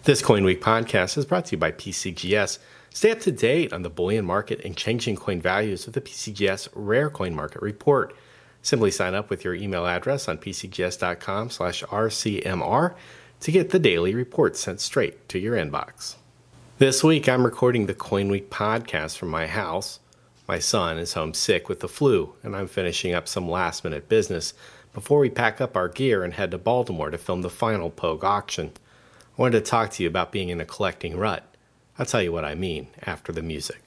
This Coin Week podcast is brought to you by PCGS. Stay up to date on the bullion market and changing coin values with the PCGS Rare Coin Market Report. Simply sign up with your email address on pcgs.com/rcmr to get the daily report sent straight to your inbox. This week, I'm recording the Coin Week podcast from my house. My son is home sick with the flu, and I'm finishing up some last-minute business before we pack up our gear and head to Baltimore to film the final Pogue auction. I wanted to talk to you about being in a collecting rut. I'll tell you what I mean after the music.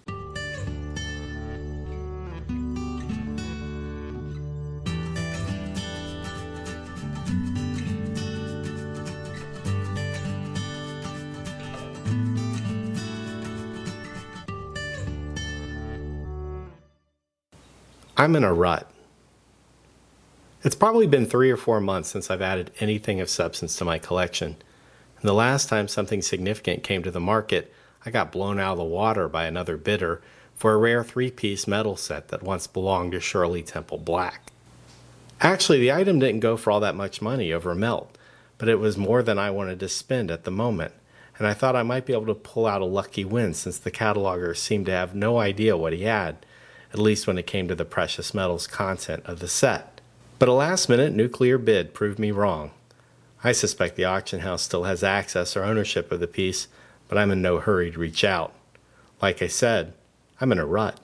I'm in a rut. It's probably been 3 or 4 months since I've added anything of substance to my collection. And the last time something significant came to the market, I got blown out of the water by another bidder for a rare 3-piece metal set that once belonged to Shirley Temple Black. Actually, the item didn't go for all that much money over melt, but it was more than I wanted to spend at the moment, and I thought I might be able to pull out a lucky win since the cataloger seemed to have no idea what he had, at least when it came to the precious metals content of the set. But a last-minute nuclear bid proved me wrong. I suspect the auction house still has access or ownership of the piece, but I'm in no hurry to reach out. Like I said, I'm in a rut.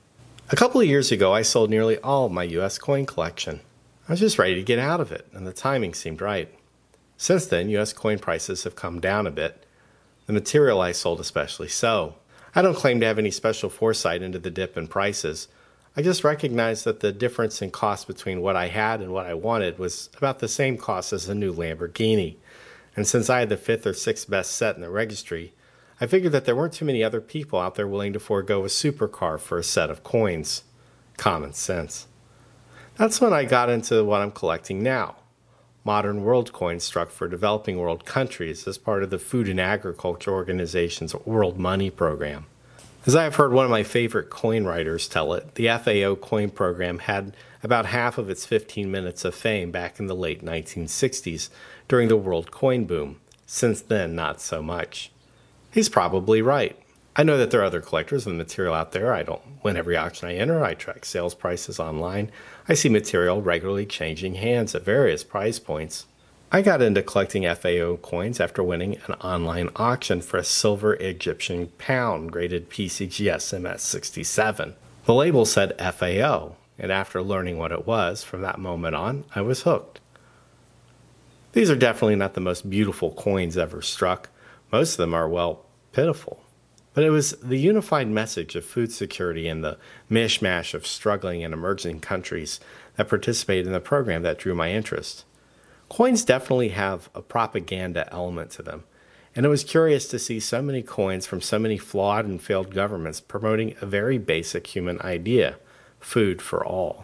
A couple of years ago, I sold nearly all of my U.S. coin collection. I was just ready to get out of it, and the timing seemed right. Since then, U.S. coin prices have come down a bit. The material I sold especially so. I don't claim to have any special foresight into the dip in prices. I just recognized that the difference in cost between what I had and what I wanted was about the same cost as a new Lamborghini. And since I had the 5th or 6th best set in the registry, I figured that there weren't too many other people out there willing to forego a supercar for a set of coins. Common sense. That's when I got into what I'm collecting now. Modern world coins struck for developing world countries as part of the Food and Agriculture Organization's World Money Program. As I have heard one of my favorite coin writers tell it, the FAO coin program had about half of its 15 minutes of fame back in the late 1960s during the world coin boom. Since then, not so much. He's probably right. I know that there are other collectors of the material out there. I don't win every auction I enter. I track sales prices online. I see material regularly changing hands at various price points. I got into collecting FAO coins after winning an online auction for a silver Egyptian pound graded PCGS MS67. The label said FAO, and after learning what it was, from that moment on, I was hooked. These are definitely not the most beautiful coins ever struck. Most of them are, well, pitiful. But it was the unified message of food security and the mishmash of struggling and emerging countries that participated in the program that drew my interest. Coins definitely have a propaganda element to them, and it was curious to see so many coins from so many flawed and failed governments promoting a very basic human idea, food for all.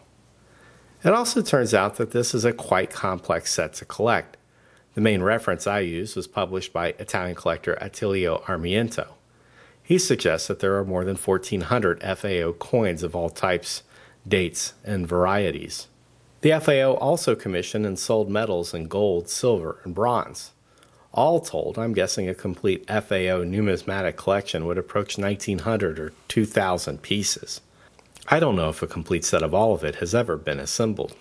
It also turns out that this is a quite complex set to collect. The main reference I used was published by Italian collector Attilio Armiento. He suggests that there are more than 1,400 FAO coins of all types, dates, and varieties. The FAO also commissioned and sold metals in gold, silver, and bronze. All told, I'm guessing a complete FAO numismatic collection would approach 1,900 or 2,000 pieces. I don't know if a complete set of all of it has ever been assembled.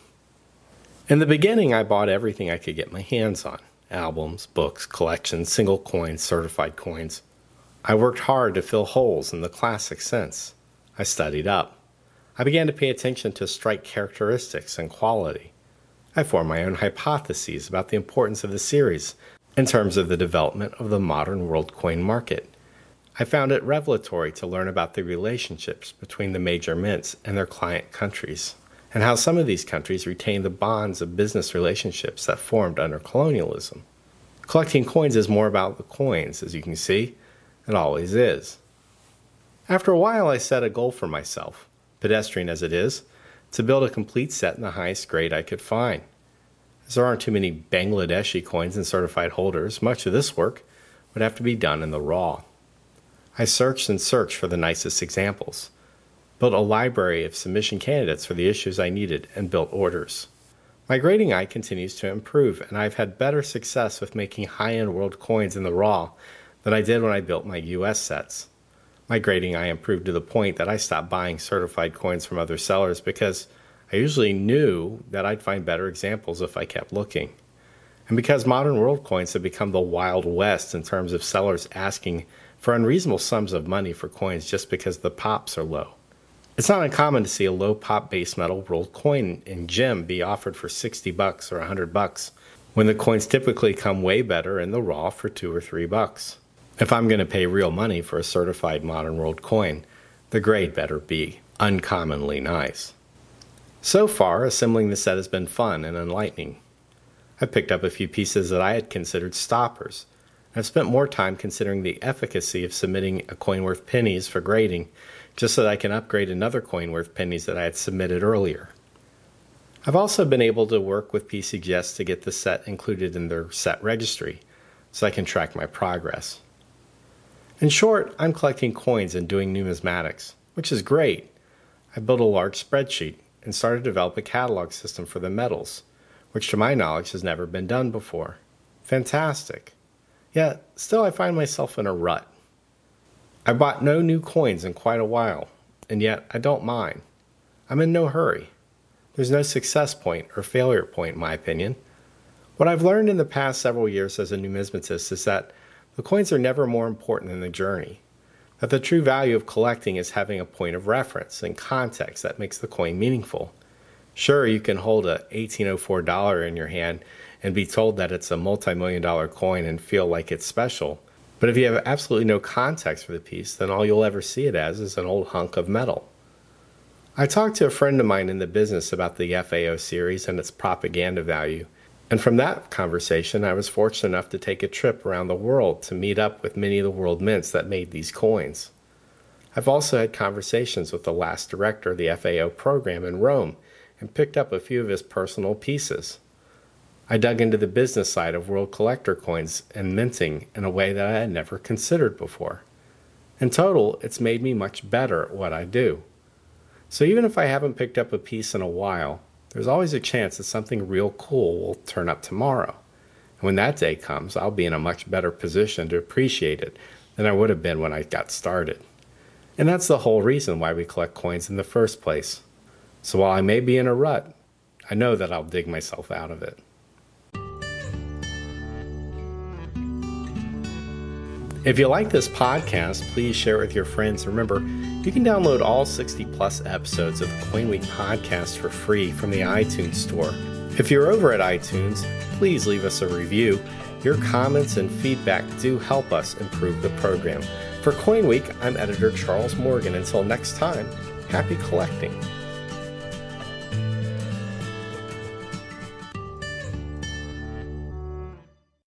In the beginning, I bought everything I could get my hands on: albums, books, collections, single coins, certified coins. I worked hard to fill holes in the classic sense. I studied up. I began to pay attention to strike characteristics and quality. I formed my own hypotheses about the importance of the series in terms of the development of the modern world coin market. I found it revelatory to learn about the relationships between the major mints and their client countries, and how some of these countries retained the bonds of business relationships that formed under colonialism. Collecting coins is more about the coins, as you can see. It always is. After a while, I set a goal for myself, pedestrian as it is, to build a complete set in the highest grade I could find. As there aren't too many Bangladeshi coins and certified holders, much of this work would have to be done in the raw. I searched and searched for the nicest examples, built a library of submission candidates for the issues I needed, and built orders. My grading eye continues to improve, and I've had better success with making high-end world coins in the raw than I did when I built my US sets. My grading eye improved to the point that I stopped buying certified coins from other sellers because I usually knew that I'd find better examples if I kept looking. And because modern world coins have become the Wild West in terms of sellers asking for unreasonable sums of money for coins just because the pops are low. It's not uncommon to see a low pop base metal world coin in gem be offered for $60 or $100 when the coins typically come way better in the raw for $2 or $3. If I'm going to pay real money for a certified modern world coin, the grade better be uncommonly nice. So far, assembling the set has been fun and enlightening. I've picked up a few pieces that I had considered stoppers. I've spent more time considering the efficacy of submitting a coin worth pennies for grading just so that I can upgrade another coin worth pennies that I had submitted earlier. I've also been able to work with PCGS to get the set included in their set registry so I can track my progress. In short, I'm collecting coins and doing numismatics, which is great. I built a large spreadsheet and started to develop a catalog system for the metals, which to my knowledge has never been done before. Fantastic. Yet, still I find myself in a rut. I bought no new coins in quite a while, and yet I don't mind. I'm in no hurry. There's no success point or failure point in my opinion. What I've learned in the past several years as a numismatist is that the coins are never more important than the journey. That the true value of collecting is having a point of reference and context that makes the coin meaningful. Sure, you can hold a $1804 in your hand and be told that it's a multi-million-dollar coin and feel like it's special. But if you have absolutely no context for the piece, then all you'll ever see it as is an old hunk of metal. I talked to a friend of mine in the business about the FAO series and its propaganda value, and from that conversation I was fortunate enough to take a trip around the world to meet up with many of the world mints that made these coins. I've also had conversations with the last director of the FAO program in Rome and picked up a few of his personal pieces. I dug into the business side of world collector coins and minting in a way that I had never considered before. In total, it's made me much better at what I do. So even if I haven't picked up a piece in a while, there's always a chance that something real cool will turn up tomorrow. And when that day comes, I'll be in a much better position to appreciate it than I would have been when I got started. And that's the whole reason why we collect coins in the first place. So while I may be in a rut, I know that I'll dig myself out of it. If you like this podcast, please share it with your friends. Remember, you can download all 60-plus episodes of the Coin Week podcast for free from the iTunes store. If you're over at iTunes, please leave us a review. Your comments and feedback do help us improve the program. For Coin Week, I'm editor Charles Morgan. Until next time, happy collecting.